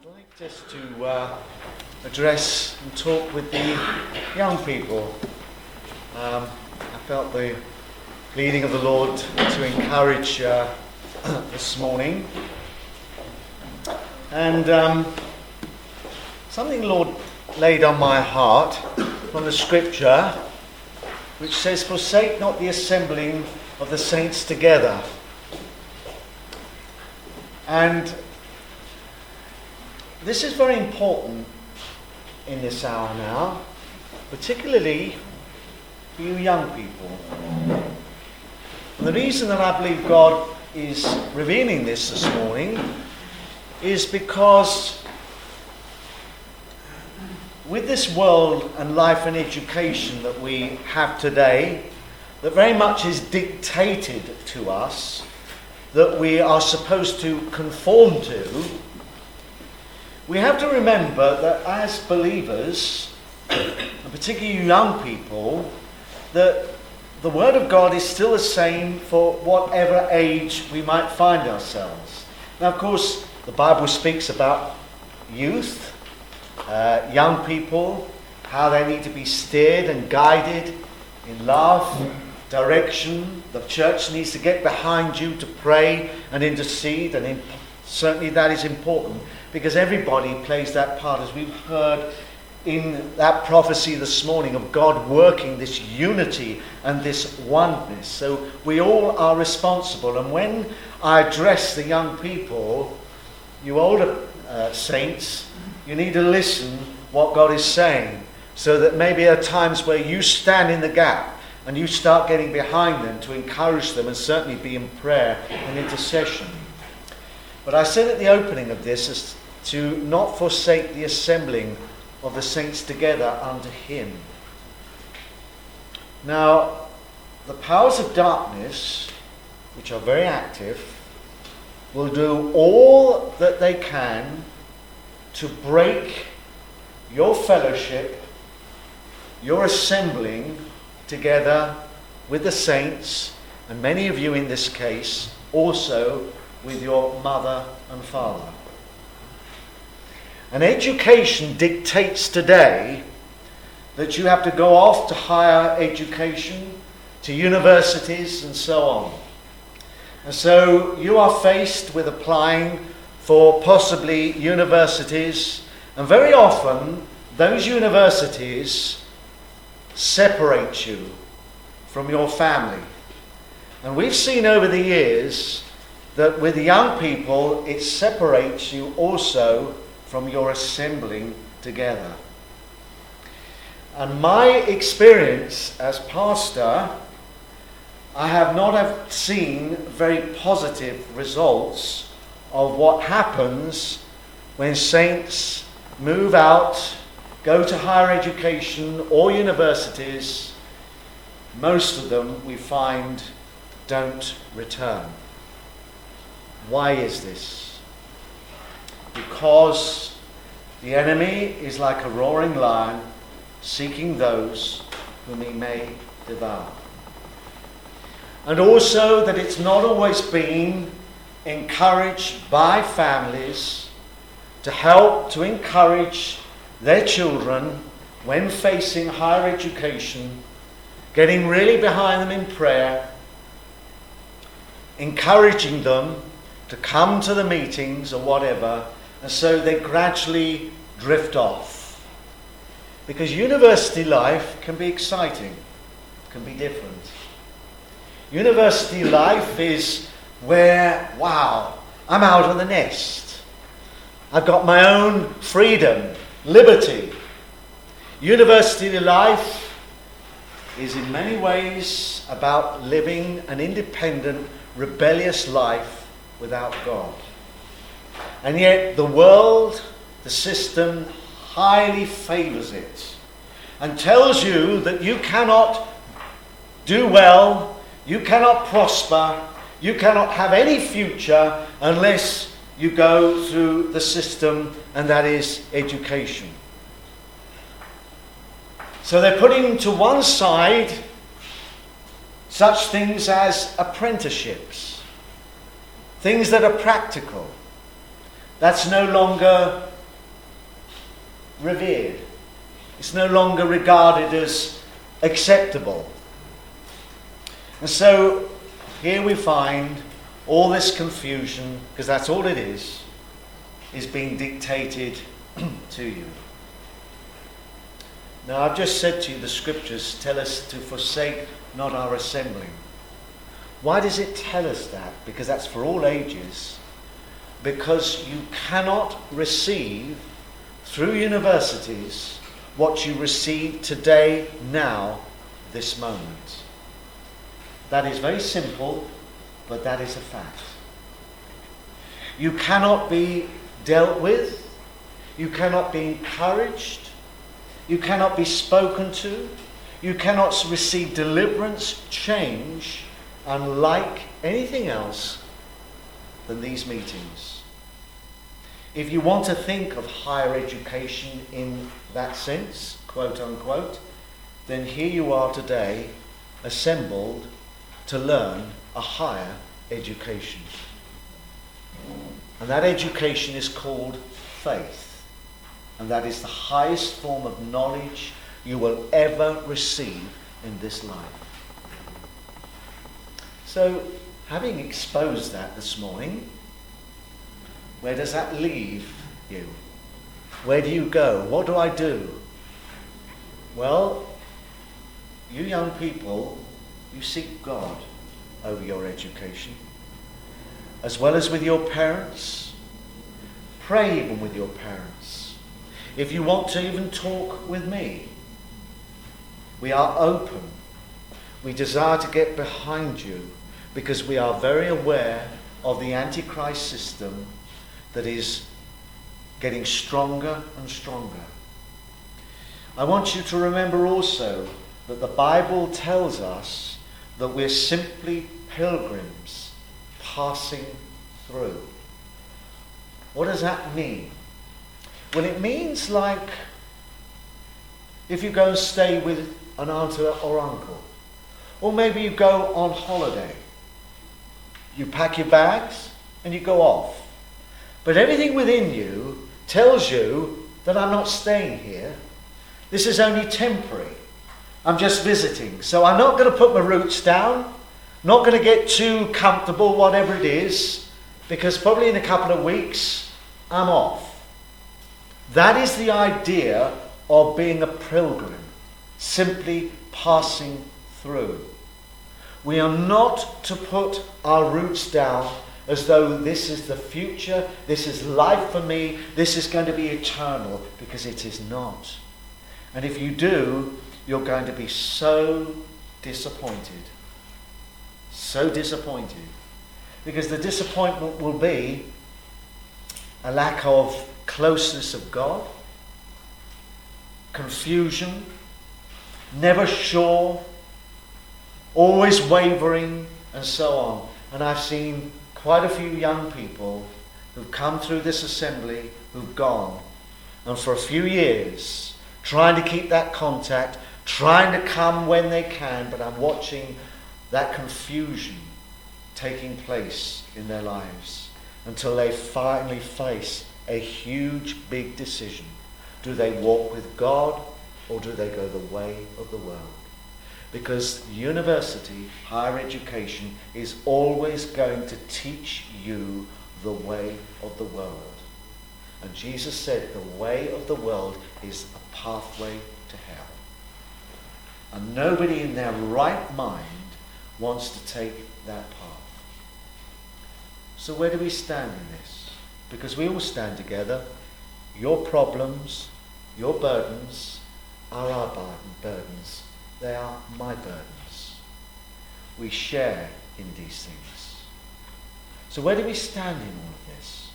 I'd like just to address and talk with the young people. I felt the leading of the Lord to encourage this morning. And something the Lord laid on my heart from the scripture, which says, "Forsake not the assembling of the saints together." And this is very important in this hour now, particularly for you young people. And the reason that I believe God is revealing this morning is because with this world and life and education that we have today, that very much is dictated to us, that we are supposed to conform to, we have to remember that as believers, and particularly young people, that the Word of God is still the same for whatever age we might find ourselves. Now, of course, the Bible speaks about youth, young people, how they need to be steered and guided in love, direction. The church needs to get behind you to pray and intercede, and certainly that is important, because everybody plays that part, as we've heard in that prophecy this morning of God working this unity and this oneness. So we all are responsible. And when I address the young people, you older saints, you need to listen what God is saying, so that maybe there are times where you stand in the gap and you start getting behind them to encourage them and certainly be in prayer and intercession. But I said at the opening of this is to not forsake the assembling of the saints together unto Him. Now, the powers of darkness, which are very active, will do all that they can to break your fellowship, your assembling together with the saints, and many of you in this case also with your mother and father. And education dictates today that you have to go off to higher education, to universities and so on. And so you are faced with applying for possibly universities, and very often those universities separate you from your family. And we've seen over the years that with young people it separates you also from your assembling together. And my experience as pastor, I have not seen very positive results of what happens when saints move out, go to higher education or universities. Most of them, we find, don't return. Why is this? Because the enemy is like a roaring lion, seeking those whom he may devour. And also that it's not always been encouraged by families to help to encourage their children when facing higher education, getting really behind them in prayer, encouraging them to come to the meetings or whatever, and so they gradually drift off. Because university life can be exciting, can be different. University life is where, wow, I'm out of the nest. I've got my own freedom, liberty. University life is in many ways about living an independent, rebellious life without God. And yet the world, the system, highly favours it and tells you that you cannot do well, you cannot prosper, you cannot have any future unless you go through the system, and that is education. So they're putting to one side such things as apprenticeships, things that are practical. That's no longer revered. It's no longer regarded as acceptable. And so here we find all this confusion, because that's all it is being dictated to you. Now, I've just said to you, the scriptures tell us to forsake not our assembling. Why does it tell us that? Because that's for all ages. Because you cannot receive through universities what you receive today, now, this moment. That is very simple, but that is a fact. You cannot be dealt with. You cannot be encouraged. You cannot be spoken to. You cannot receive deliverance, change, unlike anything else than these meetings. If you want to think of higher education in that sense, quote unquote, then here you are today, assembled to learn a higher education. And that education is called faith. And that is the highest form of knowledge you will ever receive in this life. So, having exposed that this morning, where does that leave you? Where do you go? What do I do? Well, you young people, you seek God over your education, as well as with your parents. Pray even with your parents. If you want to even talk with me, we are open. We desire to get behind you because we are very aware of the Antichrist system that is getting stronger and stronger. I want you to remember also that the Bible tells us that we're simply pilgrims passing through. What does that mean? Well, it means like if you go and stay with an aunt or uncle, or maybe you go on holiday. You pack your bags and you go off. But everything within you tells you that I'm not staying here. This is only temporary. I'm just visiting. So I'm not going to put my roots down. Not going to get too comfortable, whatever it is, because probably in a couple of weeks, I'm off. That is the idea of being a pilgrim, simply passing through. We are not to put our roots down as though this is the future, this is life for me, this is going to be eternal, because it is not. And if you do, you're going to be so disappointed. So disappointed. Because the disappointment will be a lack of closeness of God, confusion, never sure, always wavering, and so on. And I've seen quite a few young people who've come through this assembly who've gone, and for a few years trying to keep that contact, trying to come when they can, but I'm watching that confusion taking place in their lives until they finally face a huge, big decision. Do they walk with God, or do they go the way of the world? Because university, higher education, is always going to teach you the way of the world. And Jesus said the way of the world is a pathway to hell. And nobody in their right mind wants to take that path. So where do we stand in this? Because we all stand together. Your problems, your burdens are our burdens. They are my burdens. We share in these things. So where do we stand in all of this?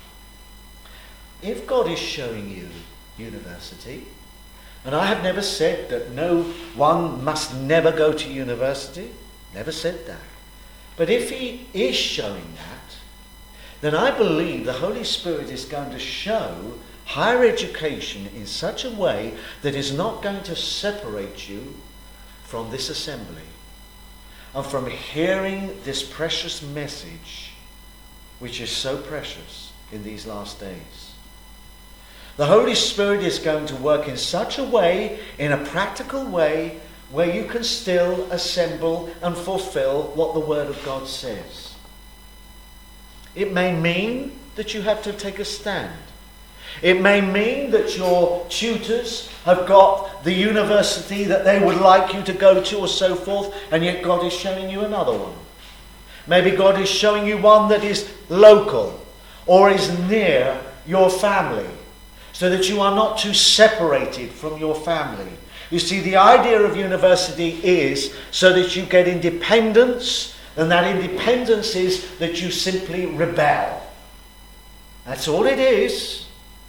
If God is showing you university, and I have never said that no one must never go to university, never said that. But if he is showing that, then I believe the Holy Spirit is going to show higher education in such a way that is not going to separate you from this assembly and from hearing this precious message, which is so precious in these last days. The Holy Spirit is going to work in such a way, in a practical way, where you can still assemble and fulfill what the Word of God says. It may mean that you have to take a stand. It may mean that your tutors have got the university that they would like you to go to or so forth, and yet God is showing you another one. Maybe God is showing you one that is local or is near your family, so that you are not too separated from your family. You see, the idea of university is so that you get independence, and that independence is that you simply rebel. That's all it is.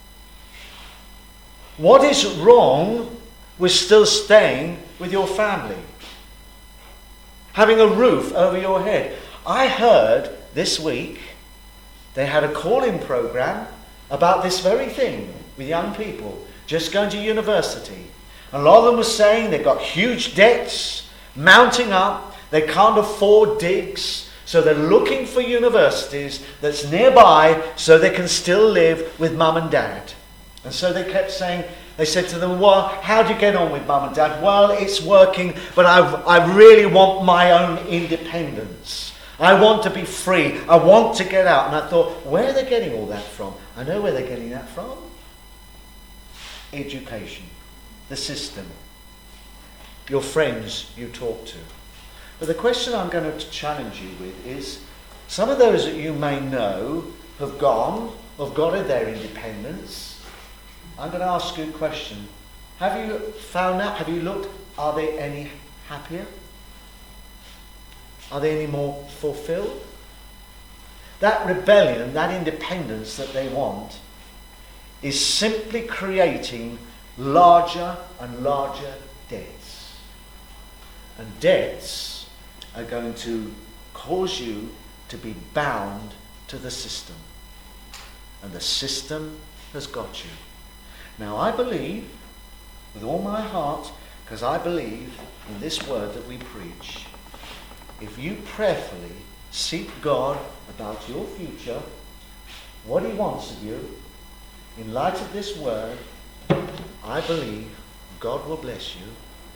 What is wrong with still staying with your family? Having a roof over your head. I heard this week they had a call-in program about this very thing with young people just going to university. A lot of them were saying they've got huge debts mounting up. They can't afford digs. So they're looking for universities that's nearby so they can still live with mum and dad. And so they kept saying, they said to them, well, how do you get on with mum and dad? Well, it's working, but I really want my own independence. I want to be free. I want to get out. And I thought, where are they getting all that from? I know where they're getting that from. Education. The system. Your friends you talk to. But the question I'm going to challenge you with is, some of those that you may know have got their independence. I'm going to ask you a question. Have you found out, have you looked, are they any happier? Are they any more fulfilled? That rebellion, that independence that they want, is simply creating larger and larger debts. And debts are going to cause you to be bound to the system. And the system has got you. Now I believe, with all my heart, because I believe in this word that we preach, if you prayerfully seek God about your future, what he wants of you, in light of this word, I believe God will bless you.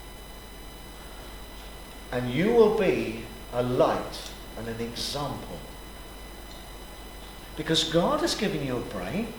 And you will be a light and an example. Because God has given you a brain.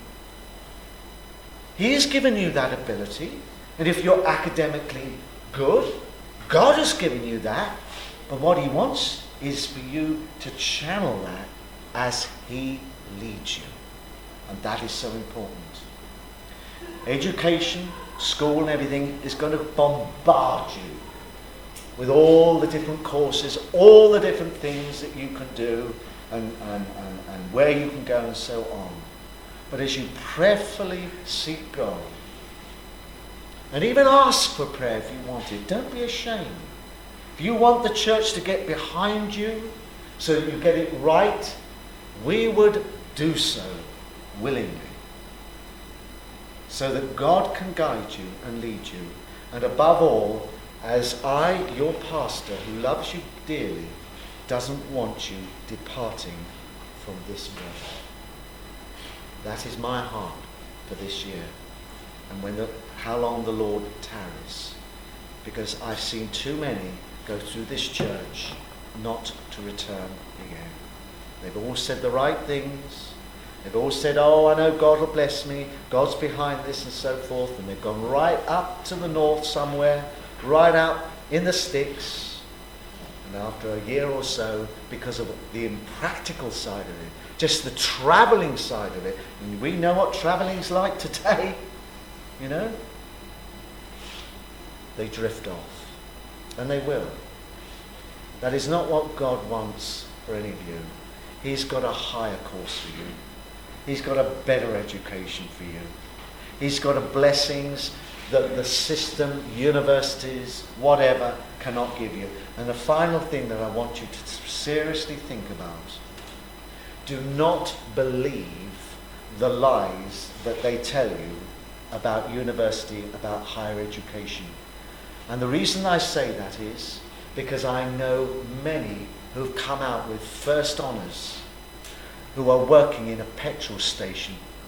He has given you that ability. And if you're academically good, God has given you that. But what he wants is for you to channel that as he leads you. And that is so important. Education, school and everything is going to bombard you with all the different courses, all the different things that you can do and where you can go and so on. But as you prayerfully seek God, and even ask for prayer if you want it, don't be ashamed. If you want the church to get behind you so that you get it right, we would do so willingly. So that God can guide you and lead you. And above all, as I, your pastor, who loves you dearly, doesn't want you departing from this word. That is my heart for this year. And how long the Lord tarries. Because I've seen too many go through this church not to return again. They've all said the right things. They've all said, oh, I know God will bless me. God's behind this and so forth. And they've gone right up to the north somewhere, right out in the sticks. And after a year or so, because of the impractical side of it, just the travelling side of it, and we know what travelling's like today, you know, they drift off. And they will. That is not what God wants for any of you. He's got a higher course for you. He's got a better education for you. He's got a blessings that the system, universities, whatever, cannot give you. And the final thing that I want you to seriously think about, do not believe the lies that they tell you about university, about higher education. And the reason I say that is because I know many who've come out with first honours, who are working in a petrol station,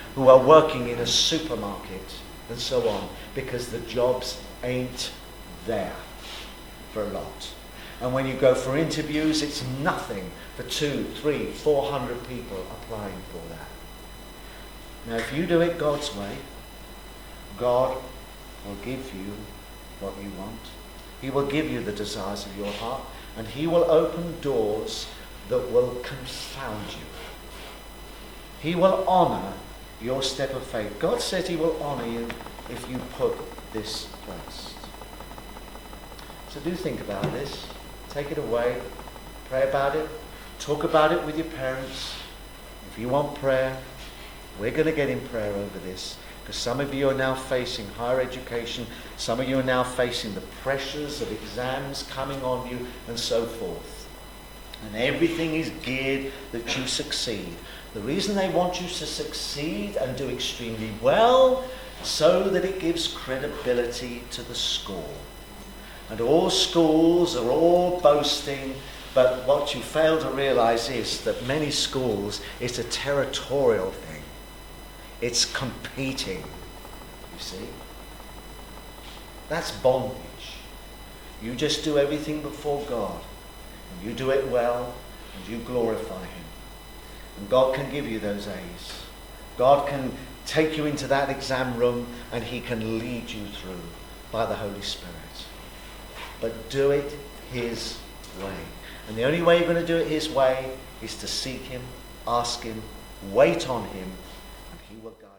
who are working in a supermarket and so on, because the jobs ain't there for a lot. And when you go for interviews, it's nothing for 200, 300, 400 people applying for that. Now, if you do it God's way, God will give you what you want. He will give you the desires of your heart, and he will open doors that will confound you. He will honour your step of faith. God said he will honour you if you put this first. So do think about this. Take it away. Pray about it. Talk about it with your parents. If you want prayer, we're going to get in prayer over this. Because some of you are now facing higher education. Some of you are now facing the pressures of exams coming on you and so forth. And everything is geared that you succeed. The reason they want you to succeed and do extremely well, so that it gives credibility to the school. And all schools are all boasting, but what you fail to realise is that many schools, it's a territorial thing. It's competing, you see. That's bondage. You just do everything before God, and you do it well, and you glorify him. And God can give you those A's. God can take you into that exam room, and he can lead you through by the Holy Spirit. But do it his way. And the only way you're going to do it his way is to seek him, ask him, wait on him, and he will guide you.